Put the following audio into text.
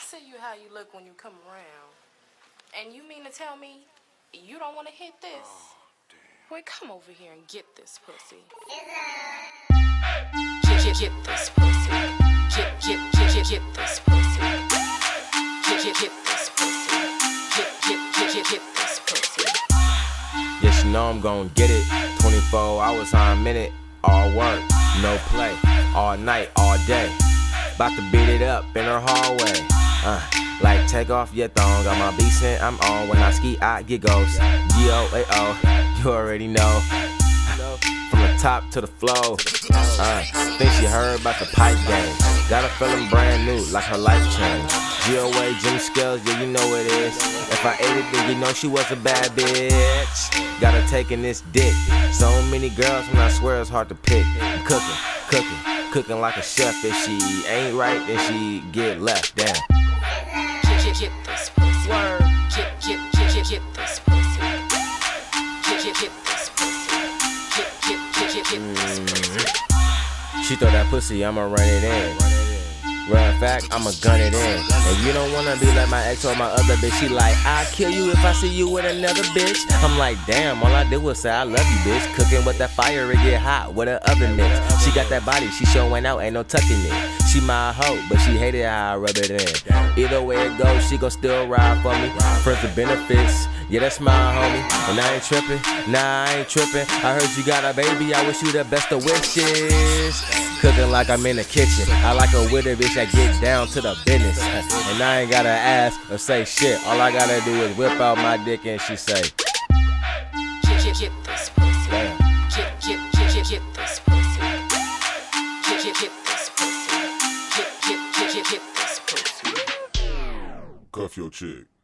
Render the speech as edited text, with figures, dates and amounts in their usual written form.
see you how you look when you come around. And you mean to tell me you don't want to hit this? Oh, damn. Boy, come over here and get this pussy. Get this pussy. Get this pussy. Get this pussy. Get this pussy. Yes, you know I'm gon' get it. 24 hours, I'm in it. All work, no play. All night, all day. About to beat it up in her hallway. Like take off your thong. Got my beat sent, I'm on. When I ski, I get ghost. G-O-A-O, you already know. From the top to the flow. Think she heard about the pipe game. Got her feeling brand new, like her life changed. GOA, Jim Scales, yeah, you know it is. If I ate it, then you know she was a bad bitch. Got her taking this dick. So many girls, and I swear it's hard to pick. I'm cooking like a chef. If she ain't right, then she get left. Damn. Get this pussy. Word. Get this pussy. Get this pussy. Get this pussy. She throw that pussy, I'ma run it in. Real fact, I'ma gun it in. And you don't wanna be like my ex or my other bitch. She like, I'll kill you if I see you with another bitch. I'm like, damn, all I did was say I love you, bitch. Cooking with that fire, it get hot with her oven mitts. She got that body, she showing out, ain't no tucking it. She my hoe, but she hated how I rub it in. Either way it goes, she gon' still ride for me. Friends with benefits, yeah, that's my homie. And I ain't tripping, nah, I ain't tripping. I heard you got a baby, I wish you the best of wishes. Cooking like I'm in the kitchen. I like a with a bitch that get down to the business. And I ain't gotta ask or say shit. All I gotta do is whip out my dick and she say, Get this pussy. damn. Get this pussy. Get this pussy. Get this pussy. Cuff your chick.